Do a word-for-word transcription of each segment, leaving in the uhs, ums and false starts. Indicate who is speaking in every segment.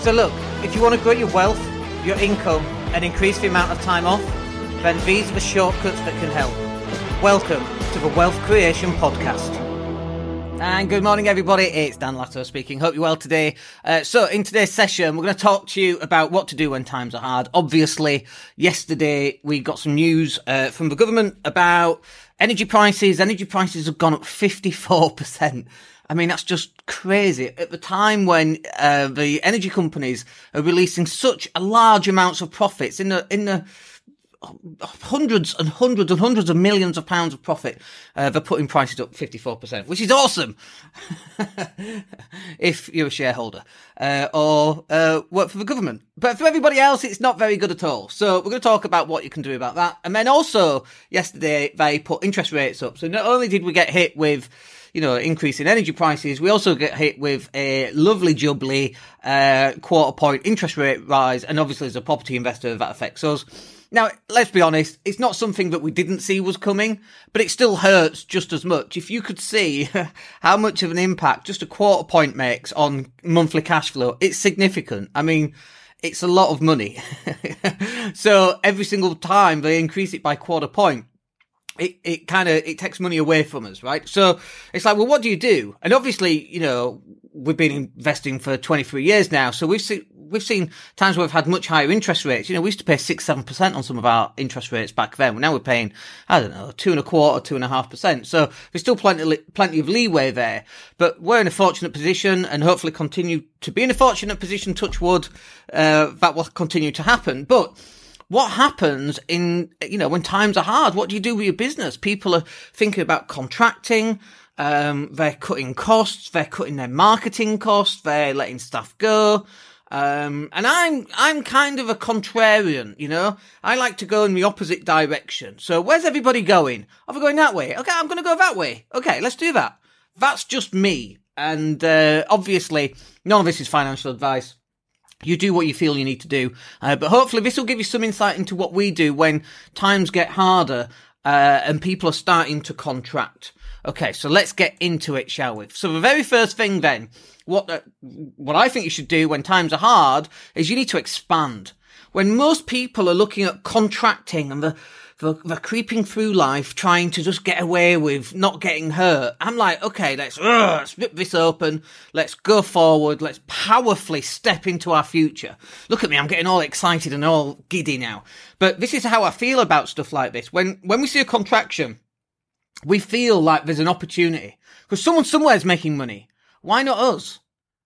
Speaker 1: So look, if you want to grow your wealth, your income, and increase the amount of time off, then these are the shortcuts that can help. Welcome to the Wealth Creation Podcast. And good morning, everybody. It's Dan Latto speaking. Hope you're well today. Uh, so in today's session, we're going to talk to you about what to do when times are hard. Obviously, yesterday we got some news uh, from the government about energy prices. Energy prices have gone up fifty-four percent. I mean, that's just crazy. At the time when uh, the energy companies are releasing such a large amounts of profits in the in the hundreds and hundreds and hundreds of millions of pounds of profit, uh, they're putting prices up fifty-four percent, which is awesome if you're a shareholder uh, or uh, work for the government. But for everybody else, it's not very good at all. So we're going to talk about what you can do about that. And then also, yesterday, they put interest rates up. So not only did we get hit with you know, increase in energy prices, we also get hit with a lovely jubbly uh, quarter point interest rate rise. And obviously, as a property investor, that affects us. Now, let's be honest, it's not something that we didn't see was coming, but it still hurts just as much. If you could see how much of an impact just a quarter point makes on monthly cash flow, it's significant. I mean, it's a lot of money. So every single time they increase it by quarter point, it, it kind of, it takes money away from us, right? So it's like, well, what do you do? And obviously, you know, we've been investing for twenty-three years now. So we've seen, we've seen times where we've had much higher interest rates. You know, we used to pay six, seven percent on some of our interest rates back then. Now we're paying, I don't know, two and a quarter, two and a half percent. So there's still plenty, plenty of leeway there, but we're in a fortunate position and hopefully continue to be in a fortunate position, touch wood, uh, that will continue to happen. But what happens in, you know, when times are hard? What do you do with your business? People are thinking about contracting. Um, they're cutting costs. They're cutting their marketing costs. They're letting staff go. Um, and I'm, I'm kind of a contrarian, you know, I like to go in the opposite direction. So where's everybody going? Are we going that way? Okay, I'm going to go that way. Okay, let's do that. That's just me. And, uh, obviously none of this is financial advice. You do what you feel you need to do. Uh, but hopefully this will give you some insight into what we do when times get harder, uh, and people are starting to contract. Okay, so let's get into it, shall we? So the very first thing then, what, uh, what I think you should do when times are hard is you need to expand. When most people are looking at contracting and the They're, they're creeping through life trying to just get away with not getting hurt, I'm like, okay, let's, uh, let's rip this open. Let's go forward. Let's powerfully step into our future. Look at me. I'm getting all excited and all giddy now. But this is how I feel about stuff like this. When, when we see a contraction, we feel like there's an opportunity because someone somewhere is making money. Why not us?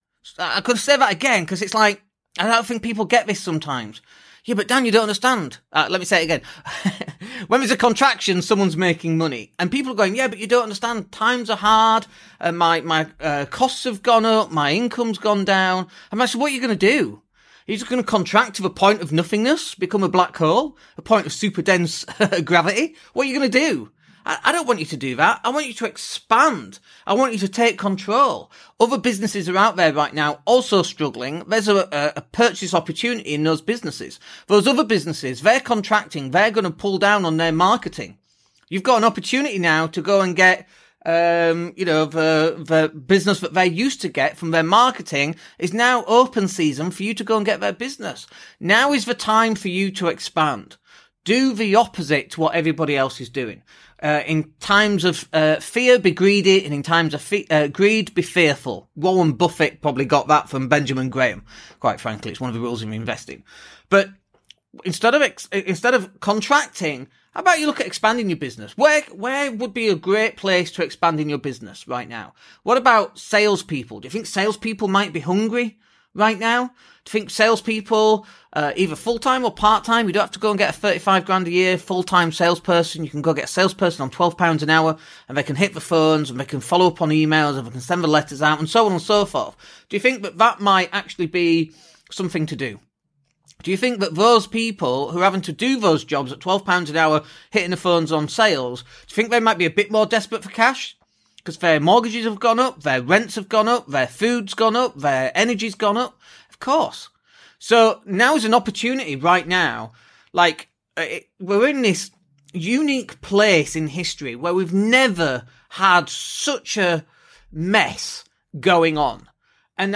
Speaker 1: I could say that again because it's like, I don't think people get this sometimes. Yeah, but Dan, you don't understand. Uh, let me say it again. When there's a contraction, someone's making money. And people are going, yeah, but you don't understand. Times are hard. Uh, my my uh, costs have gone up. My income's gone down. And I said, what are you going to do? You're just going to contract to the point of nothingness, become a black hole, a point of super dense gravity? What are you going to do? I don't want you to do that. I want you to expand. I want you to take control. Other businesses are out there right now also struggling. There's a, a purchase opportunity in those businesses. Those other businesses, they're contracting. They're going to pull down on their marketing. You've got an opportunity now to go and get, um, you know, the, the business that they used to get from their marketing is now open season for you to go and get their business. Now is the time for you to expand. Do the opposite to what everybody else is doing. Uh, in times of uh, fear, be greedy, and in times of fe- uh, greed, be fearful. Warren Buffett probably got that from Benjamin Graham. Quite frankly, it's one of the rules of investing. But instead of ex- instead of contracting, how about you look at expanding your business? Where where would be a great place to expand in your business right now? What about salespeople? Do you think salespeople might be hungry right now? Do you think salespeople, uh, either full-time or part-time, you don't have to go and get a thirty-five grand a year full-time salesperson. You can go get a salesperson on twelve pounds an hour and they can hit the phones and they can follow up on emails and they can send the letters out and so on and so forth. Do you think that that might actually be something to do? Do you think that those people who are having to do those jobs at twelve pounds an hour, hitting the phones on sales, do you think they might be a bit more desperate for cash? Because their mortgages have gone up, their rents have gone up, their food's gone up, their energy's gone up. Of course. So now is an opportunity right now. Like, it, we're in this unique place in history where we've never had such a mess going on. And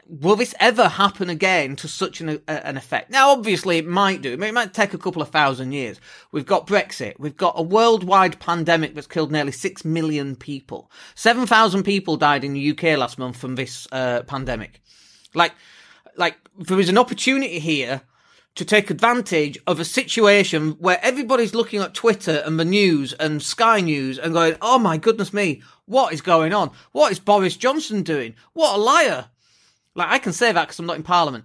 Speaker 1: will this ever happen again to such an, a, an effect? Now, obviously, it might do. It might take a couple of thousand years. We've got Brexit. We've got a worldwide pandemic that's killed nearly six million people. seven thousand people died in the U K last month from this uh, pandemic. Like, like there is an opportunity here to take advantage of a situation where everybody's looking at Twitter and the news and Sky News and going, oh my goodness me, what is going on? What is Boris Johnson doing? What a liar. Like, I can say that because I'm not in Parliament.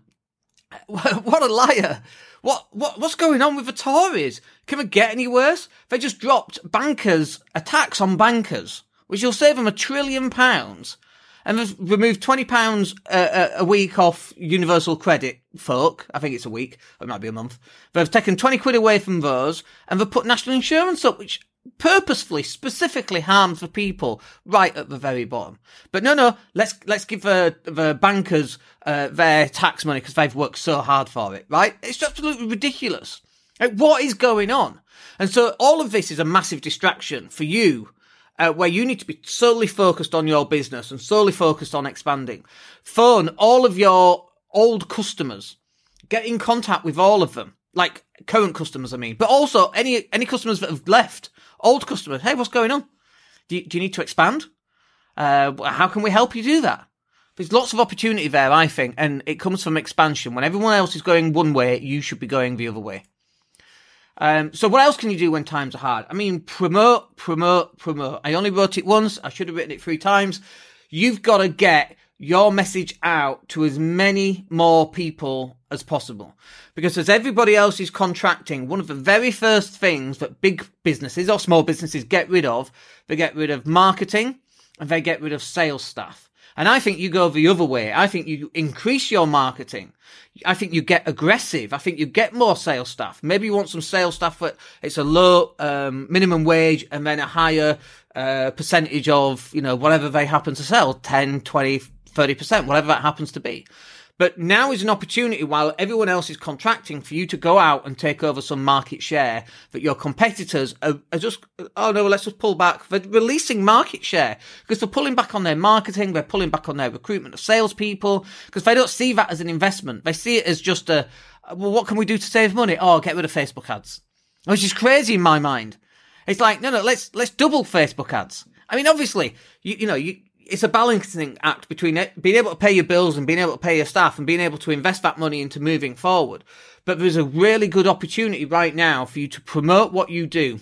Speaker 1: What a liar. What, what, what's going on with the Tories? Can it get any worse? They just dropped bankers, a tax on bankers, which will save them a trillion pounds. And they've removed twenty pounds a, a week off universal credit folk. I think it's a week. It might be a month. They've taken twenty quid away from those and they've put national insurance up, which purposefully, specifically harms the people right at the very bottom. But no, no, let's, let's give the, the bankers, uh, their tax money because they've worked so hard for it, right? It's absolutely ridiculous. Like, what is going on? And so all of this is a massive distraction for you. Uh, where you need to be solely focused on your business and solely focused on expanding. Phone all of your old customers. Get in contact with all of them. Like current customers, I mean. But also any any customers that have left. Old customers. Hey, what's going on? Do you, do you need to expand? Uh, how can we help you do that? There's lots of opportunity there, I think. And it comes from expansion. When everyone else is going one way, you should be going the other way. Um, so what else can you do when times are hard? I mean, promote, promote, promote. I only wrote it once. I should have written it three times. You've got to get your message out to as many more people as possible. Because as everybody else is contracting, one of the very first things that big businesses or small businesses get rid of, they get rid of marketing and they get rid of sales staff. And I think you go the other way. I think you increase your marketing. I think you get aggressive. I think you get more sales staff. Maybe you want some sales staff that it's a low um, minimum wage and then a higher uh, percentage of, you know, whatever they happen to sell, ten, twenty, thirty percent, whatever that happens to be. But now is an opportunity while everyone else is contracting for you to go out and take over some market share that your competitors are, are just, oh no, let's just pull back. They're releasing market share because they're pulling back on their marketing. They're pulling back on their recruitment of salespeople because they don't see that as an investment. They see it as just a, well, what can we do to save money? Oh, get rid of Facebook ads, which is crazy in my mind. It's like, no, no, let's, let's double Facebook ads. I mean, obviously, you, you know, you, it's a balancing act between it, being able to pay your bills and being able to pay your staff and being able to invest that money into moving forward. But there's a really good opportunity right now for you to promote what you do.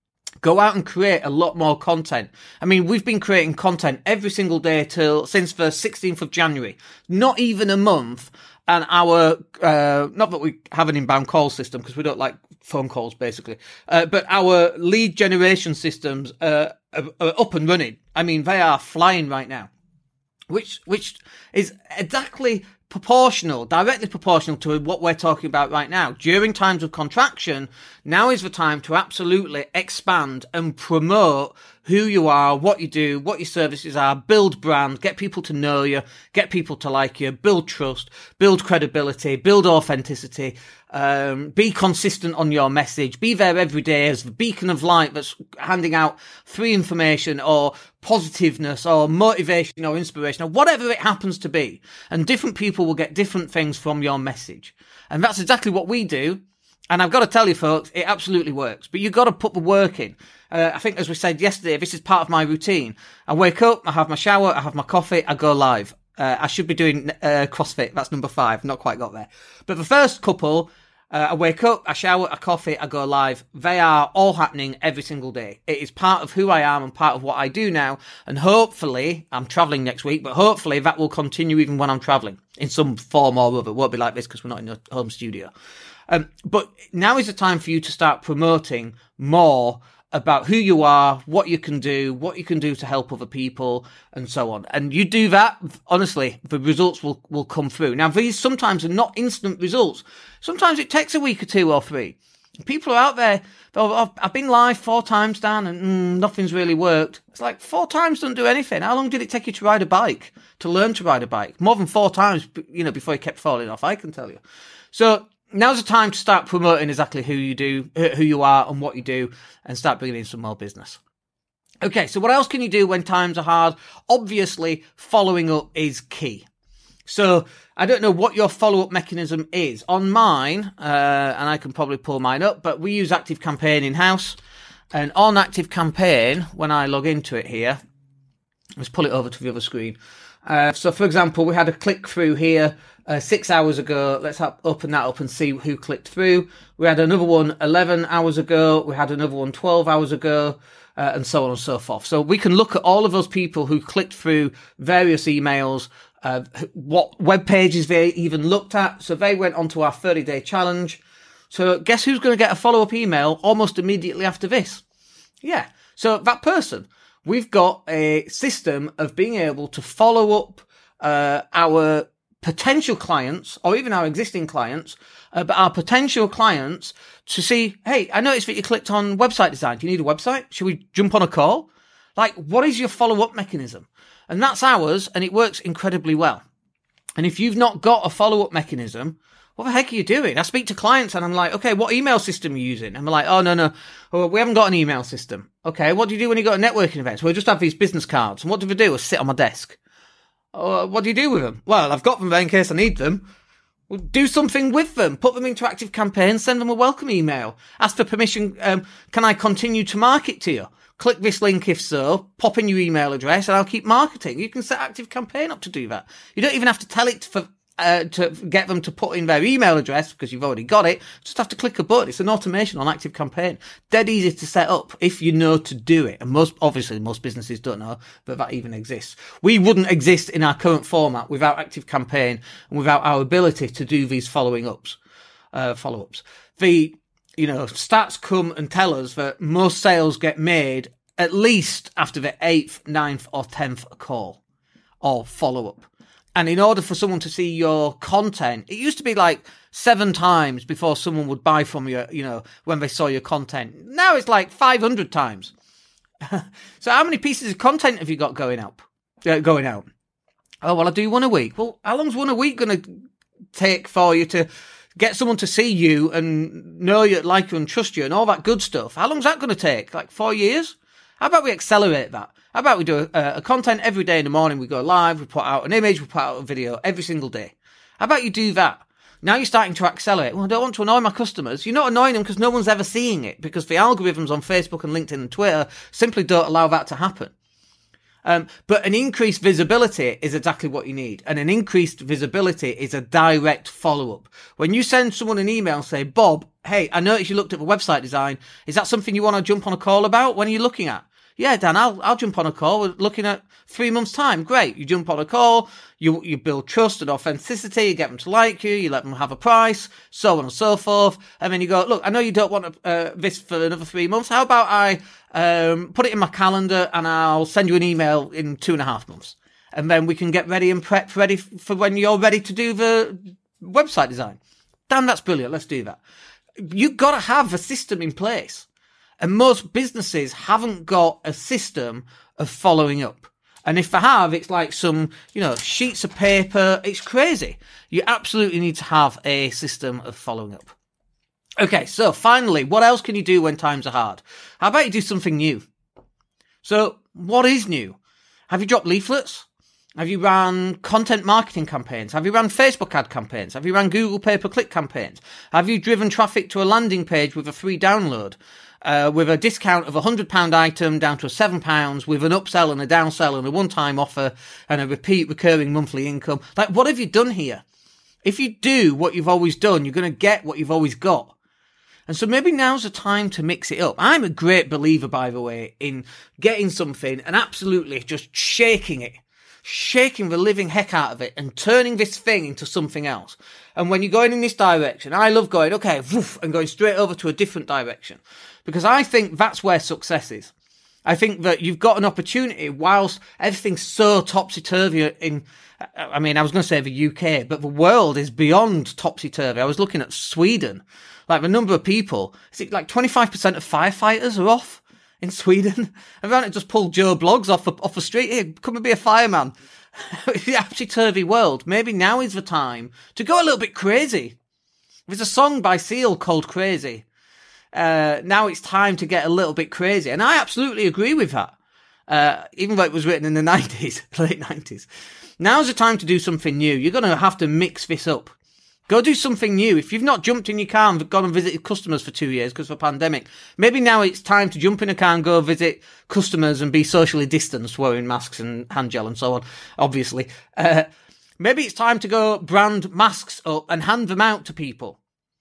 Speaker 1: Go out and create a lot more content. I mean, we've been creating content every single day till since the sixteenth of January. Not even a month. And our, uh, not that we have an inbound call system because we don't like phone calls basically, uh, but our lead generation systems uh, are, are up and running. I mean, they are flying right now, which which is exactly proportional, directly proportional to what we're talking about right now. During times of contraction, now is the time to absolutely expand and promote who you are, what you do, what your services are, build brand, get people to know you, get people to like you, build trust, build credibility, build authenticity, um, be consistent on your message, be there every day as the beacon of light that's handing out free information or positiveness or motivation or inspiration or whatever it happens to be. And different people will get different things from your message. And that's exactly what we do. And I've got to tell you, folks, it absolutely works. But you've got to put the work in. Uh, I think, as we said yesterday, this is part of my routine. I wake up, I have my shower, I have my coffee, I go live. Uh, I should be doing uh, CrossFit. That's number five. Not quite got there. But the first couple, uh, I wake up, I shower, I coffee, I go live. They are all happening every single day. It is part of who I am and part of what I do now. And hopefully, I'm travelling next week, but hopefully that will continue even when I'm travelling in some form or other. It won't be like this because we're not in a home studio. Um, but now is the time for you to start promoting more about who you are, what you can do, what you can do to help other people, and so on. And you do that, honestly, the results will, will come through. Now, these sometimes are not instant results. Sometimes it takes a week or two or three. People are out there, oh, I've been live four times, Dan, and mm, nothing's really worked. It's like four times doesn't do anything. How long did it take you to ride a bike, to learn to ride a bike? More than four times, you know, before you kept falling off, I can tell you. So, now's the time to start promoting exactly who you do, who you are and what you do and start bringing in some more business. Okay, so what else can you do when times are hard? Obviously, following up is key. So I don't know what your follow-up mechanism is. On mine, uh, and I can probably pull mine up, but we use ActiveCampaign in-house. And on ActiveCampaign, when I log into it here, let's pull it over to the other screen. Uh, so, for example, we had a click-through here uh, six hours ago. Let's have, open that up and see who clicked through. We had another one eleven hours ago. We had another one twelve hours ago. Uh, and so on and so forth. So we can look at all of those people who clicked through various emails, uh, what web pages they even looked at. So they went onto our thirty-day challenge. So guess who's going to get a follow-up email almost immediately after this? Yeah. So that person. We've got a system of being able to follow up uh, our potential clients or even our existing clients, uh, but our potential clients to see, hey, I noticed that you clicked on website design. Do you need a website? Should we jump on a call? Like, what is your follow-up mechanism? And that's ours, and it works incredibly well. And if you've not got a follow-up mechanism, what the heck are you doing? I speak to clients and I'm like, okay, what email system are you using? And they're like, oh, no, no, oh, we haven't got an email system. Okay, what do you do when you go to networking events? Well, I just have these business cards. And what do they do? I sit on my desk. Oh, what do you do with them? Well, I've got them there in case I need them. Well, do something with them. Put them into ActiveCampaign, send them a welcome email. Ask for permission, um, can I continue to market to you? Click this link if so, pop in your email address and I'll keep marketing. You can set ActiveCampaign up to do that. You don't even have to tell it for Uh, to get them to put in their email address because you've already got it. Just have to click a button. It's an automation on ActiveCampaign. Dead easy to set up if you know to do it. And most, obviously, most businesses don't know that that even exists. We wouldn't exist in our current format without ActiveCampaign and without our ability to do these following ups, uh, follow-ups. The, you know, stats come and tell us that most sales get made at least after the eighth, ninth or tenth call or follow-up. And in order for someone to see your content, it used to be like seven times before someone would buy from you, you know, when they saw your content. Now it's like five hundred times. So how many pieces of content have you got going up, uh, going out? Oh, well, I do one a week. Well, how long's one a week going to take for you to get someone to see you and know you, like you and trust you and all that good stuff? How long's that going to take? Like four years? How about we accelerate that? How about we do a, a content every day in the morning? We go live, we put out an image, we put out a video every single day. How about you do that? Now you're starting to accelerate. Well, I don't want to annoy my customers. You're not annoying them because no one's ever seeing it, because the algorithms on Facebook and LinkedIn and Twitter simply don't allow that to happen. Um, but an increased visibility is exactly what you need. And an increased visibility is a direct follow-up. When you send someone an email and say, Bob, hey, I noticed you looked at the website design. Is that something you want to jump on a call about? When are you looking at? Yeah, Dan, I'll I'll jump on a call. We're looking at three months' time. Great. You jump on a call, you you build trust and authenticity, you get them to like you, you let them have a price, so on and so forth. And then you go, look, I know you don't want uh, this for another three months. How about I um, put it in my calendar and I'll send you an email in two and a half months. And then we can get ready and prep ready for when you're ready to do the website design. Dan, that's brilliant. Let's do that. You've got to have a system in place. And most businesses haven't got a system of following up. And if they have, it's like some, you know, sheets of paper. It's crazy. You absolutely need to have a system of following up. Okay, so finally, what else can you do when times are hard? How about you do something new? So what is new? Have you dropped leaflets? Have you run content marketing campaigns? Have you run Facebook ad campaigns? Have you run Google pay-per-click campaigns? Have you driven traffic to a landing page with a free download? Uh, with a discount of a one hundred pound item down to a seven pounds, with an upsell and a downsell and a one-time offer and a repeat recurring monthly income. Like, what have you done here? If you do what you've always done, you're going to get what you've always got. And so maybe now's the time to mix it up. I'm a great believer, by the way, in getting something and absolutely just shaking it. Shaking the living heck out of it and turning this thing into something else. And when you're going in this direction, I love going, okay, woof, and going straight over to a different direction. Because I think that's where success is. I think that you've got an opportunity whilst everything's so topsy-turvy in, I mean, I was going to say the U K, but the world is beyond topsy-turvy. I was looking at Sweden. Like the number of people, is it like twenty-five percent of firefighters are off in Sweden? Everyone just pulled Joe Bloggs off the, off the street. Here, come and be a fireman. The topsy-turvy world. Maybe now is the time to go a little bit crazy. There's a song by Seal called Crazy. Uh, now it's time to get a little bit crazy. And I absolutely agree with that. uh, even though it was written in the nineties, late nineties. Now's the time to do something new. You're going to have to mix this up. Go do something new. If you've not jumped in your car and gone and visited customers for two years because of a pandemic, maybe now it's time to jump in a car and go visit customers and be socially distanced, wearing masks and hand gel and so on, obviously. Uh, maybe it's time to go brand masks up and hand them out to people.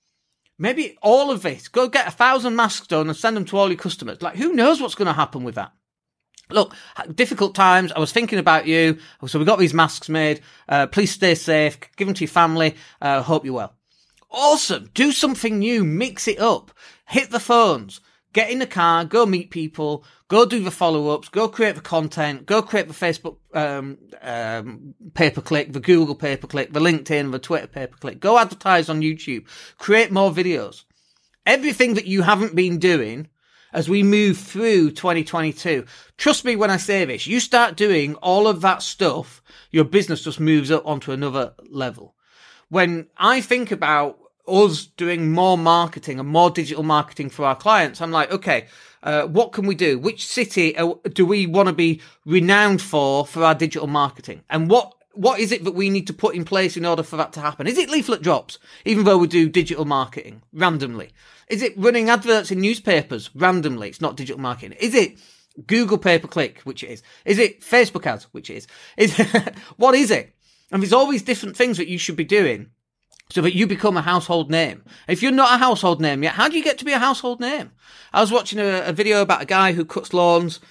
Speaker 1: Maybe all of this. Go get a thousand masks done and send them to all your customers. Like, who knows what's going to happen with that? Look, difficult times. I was thinking about you. So we got these masks made. Uh, please stay safe. Give them to your family. Uh, hope you're well. Awesome. Do something new. Mix it up. Hit the phones. Get in the car. Go meet people. Go do the follow-ups. Go create the content. Go create the Facebook um, um, pay-per-click, the Google pay-per-click, the LinkedIn, the Twitter pay-per-click. Go advertise on YouTube. Create more videos. Everything that you haven't been doing as we move through twenty twenty-two. Trust me when I say this, you start doing all of that stuff, your business just moves up onto another level. When I think about us doing more marketing and more digital marketing for our clients, I'm like, okay, uh, what can we do? Which city do we want to be renowned for, for our digital marketing? And what What is it that we need to put in place in order for that to happen? Is it leaflet drops, even though we do digital marketing randomly? Is it running adverts in newspapers randomly? It's not digital marketing. Is it Google pay-per-click, which it is? Is it Facebook ads, which it is? Is what is it? And there's all these different things that you should be doing so that you become a household name. If you're not a household name yet, how do you get to be a household name? I was watching a, a video about a guy who cuts lawns.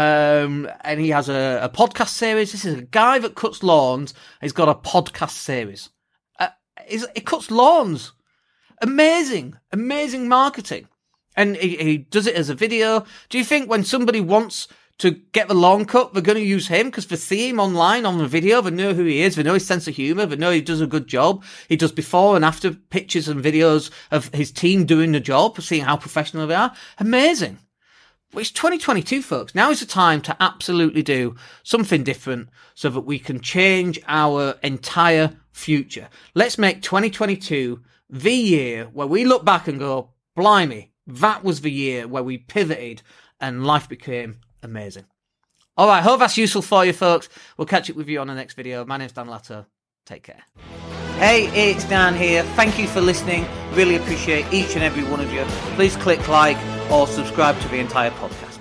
Speaker 1: Um, and he has a, a podcast series. This is a guy that cuts lawns. He's got a podcast series. Uh, he cuts lawns. Amazing, amazing marketing. And he, he does it as a video. Do you think when somebody wants to get the lawn cut, they're going to use him? Because they see him online on the video, they know who he is, they know his sense of humour, they know he does a good job. He does before and after pictures and videos of his team doing the job, seeing how professional they are. Amazing. Well, it's twenty twenty-two, folks. Now is the time to absolutely do something different so that we can change our entire future. Let's make twenty twenty-two the year where we look back and go, blimey, that was the year where we pivoted and life became amazing. All right, hope that's useful for you, folks. We'll catch up with you on the next video. My name's Dan Latto. Take care. Hey, it's Dan here. Thank you for listening. Really appreciate each and every one of you. Please click like or subscribe to the entire podcast.